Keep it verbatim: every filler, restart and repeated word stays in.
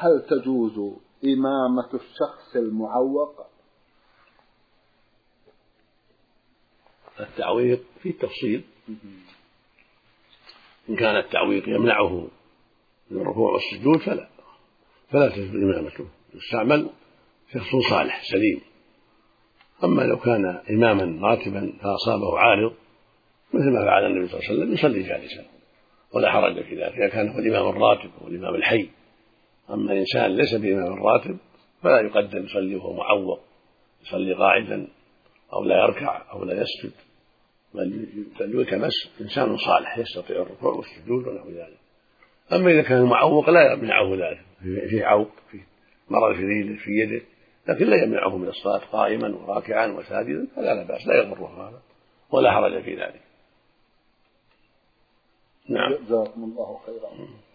هل تجوز إمامة الشخص المعوق؟ التعويق فيه تفصيل. إن كان التعويق يمنعه من الركوع والسجود فلا فلا تجوز إمامته، يستعمل شخص صالح سليم. أما لو كان إماما راتبا فأصابه عارض مثل ما فعل النبي صلى الله عليه وسلم يصلي جالسا ولا حرج في ذلك إذا كان هو الإمام الراتب أو الإمام الحي. أما إنسان ليس بإمام راتب فلا يقدم يصلي وهو معوق، يصلي قاعدا أو لا يركع أو لا يسجد، بل يلتمس إنسان صالح يستطيع الركوع والسجود ونحو ذلك. أما إذا كان معوق لا يمنعه ذلك، فيه عوق، فيه مرض في رجله في يده، لكن لا يمنعه من الصلاة قائما وراكعا وساجدا، فلا لا بأس، لا يضره هذا ولا حرج في ذلك. نعم. جزاكم الله خيرا.